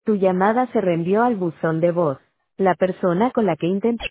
Tu llamada se reenvió al buzón de voz. La persona con la que intenté